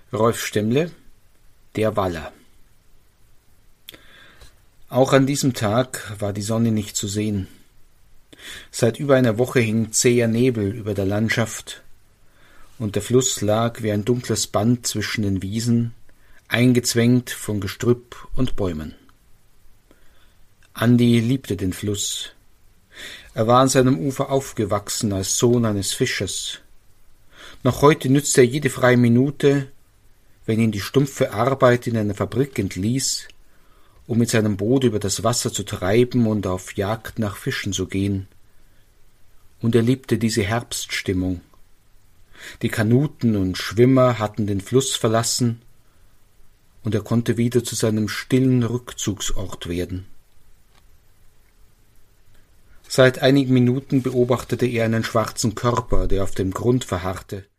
Rolf Stemmle, der Waller. Auch an diesem Tag war die Sonne nicht zu sehen. Seit über einer Woche hing zäher Nebel über der Landschaft, und der Fluss lag wie ein dunkles Band zwischen den Wiesen, eingezwängt von Gestrüpp und Bäumen. Andi liebte den Fluss. Er war an seinem Ufer aufgewachsen als Sohn eines Fischers. Noch heute nützte er jede freie Minute, wenn ihn die stumpfe Arbeit in einer Fabrik entließ, um mit seinem Boot über das Wasser zu treiben und auf Jagd nach Fischen zu gehen. Und er liebte diese Herbststimmung. Die Kanuten und Schwimmer hatten den Fluss verlassen, und er konnte wieder zu seinem stillen Rückzugsort werden. Seit einigen Minuten beobachtete er einen schwarzen Körper, der auf dem Grund verharrte.